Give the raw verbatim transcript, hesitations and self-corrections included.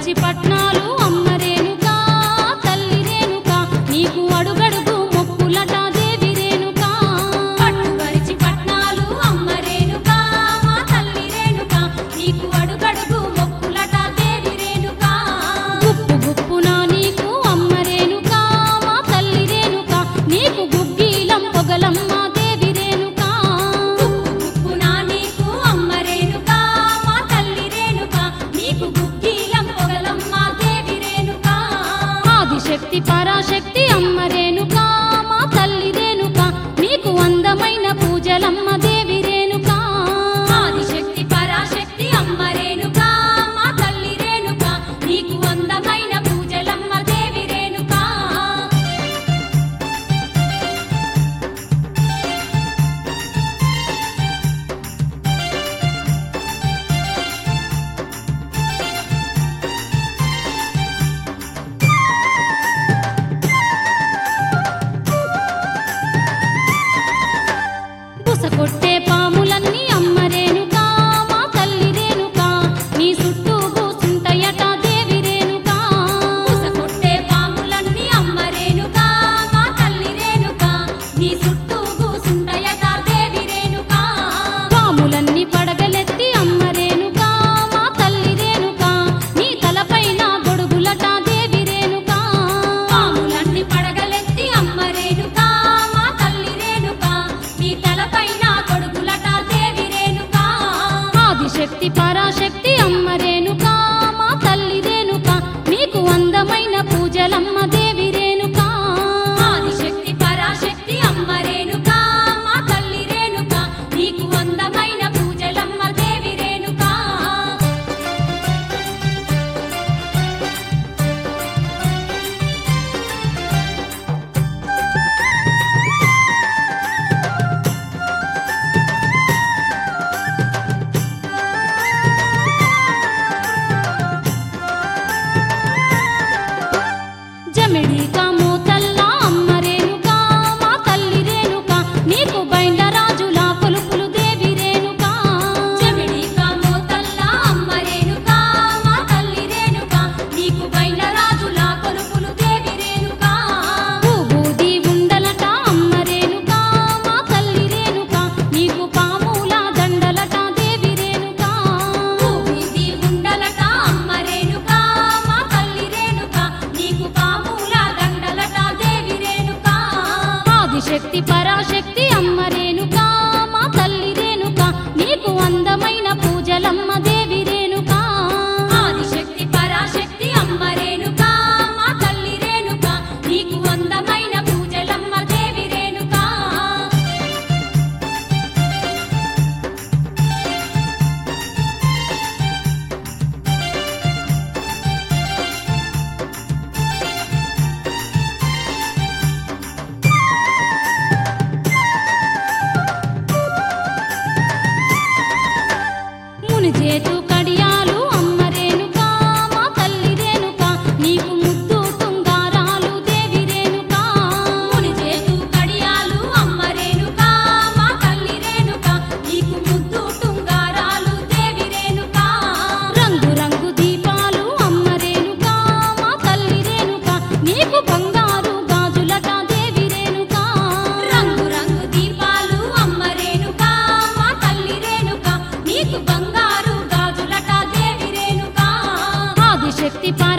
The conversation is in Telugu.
పరుచి పట్నాలు అమ్మ రేణుకా తల్లి రేణుకా నీకు అడుగడుగు మొక్కులట దేవి రేణుకా పట్టు పరుచి పట్నాలు అమ్మ రేణుకా మా తల్లి రేణుకా నీకు అడుగడుగు మొక్కులట దేవి రేణుకా గుప్పు గుప్పున నీకు అమ్మ రేణుకా మా తల్లి రేణుకా నీకు గుగ్గిలం పొగలమ్మ దేవి రేణుకా గుప్పు గుప్పున నీకు అమ్మ రేణుకా మా తల్లి రేణుకా నీకు గుగ్గిలం పొగలమ్మ దేవి రేణుకా ఆదిశక్తి పరాశక్తి అమ్మ రేణుకా మా తల్లి రేణుకా నీకు అందమైన పూజలమ్మ దేవి రేణుకా ఆదిశక్తి పరాశక్తి అమ్మ రేణుకా మా తల్లి రేణుకా నీకు అందమైన పూజలమ్మ దేవి రేణుకా బుస కొట్టే పాములన్నీ అమ్మ రేణుకా మా తల్లి రేణుకా నీ చుట్టూ కూసుంటయట దేవి రేణుకా బుస కొట్టే పాములన్నీ అమ్మ రేణుకా మా తల్లి రేణుకా నీ చుట్టూ కూసుంటయట దేవి రేణుకా పాములన్నీ పడగలెత్తి అమ్మ రేణుకా మా తల్లి రేణుకా నీ తలపైన గొడుగులట దేవి రేణుకా పాములన్నీ పడగలెత్తి అమ్మ రేణుకా మా తల్లి రేణుకా నీ తలపైన గొడుగులట దేవి రేణుకా ఆదిశక్తి పరాశక్తి అమ్మ రేణుకా మా తల్లి రేణుకా నీకు అందమైన పూజలమ్మ దేవి రేణుకా ఆదిశక్తి పరాశక్తి అమ్మ రేణుకా మా తల్లి రేణుకా నీకు అందమైన పూజలమ్మ దేవి రేణుకా జమిడికా మోతల్లా అమ్మ రేణుకా మా తల్లి రేణుకా నీకు బైండ్ల రాజుల కొలుపులు దేవి రేణుకా జమిడికా మోతల్లా అమ్మ రేణుకా మా తల్లి రేణుకా నీకు బైండ్ల రాజుల కొలుపులు దేవి రేణుకా భూబూది ఉండలట అమ్మ రేణుకా మా తల్లి రేణుకా నీకు పాముల దండలట దేవి రేణుకా భూబూది ఉండలట అమ్మ రేణుకా మా తల్లి రేణుకా నీకు పాముల దండలట దేవి రేణుకా ఆదిశక్తి పరాశక్తి అమ్మ రేణుకా మా తల్లి రేణుకా నీకు అందమైన పూజలమ్మ దేవి రేణుకా ఆదిశక్తి పరాశక్తి అమ్మ రేణుకా మా తల్లి రేణుకా నీకు అందమైన పూజలమ్మ దేవి రేణుకా ముని చేతు కడియాలు అమ్మ రేణుకా మా తల్లి రేణుకా నీకు ముద్దు తుంగారాలు దేవి రేణుకా ముని చేతు కడియాలు అమ్మ రేణుకా మా తల్లి రేణుకా నీకు ముద్దు తుంగారాలు దేవి రేణుకా రంగు రంగు దీపాలు అమ్మ రేణుకా మా తల్లి రేణుకా నీకు బంగారు గాజులట దేవి రేణుకా రంగు రంగు దీపాలు అమ్మ రేణుకా మా తల్లి రేణుకా నీకు బంగారు గాజులట దేవి రేణుకా ఆదిశక్తి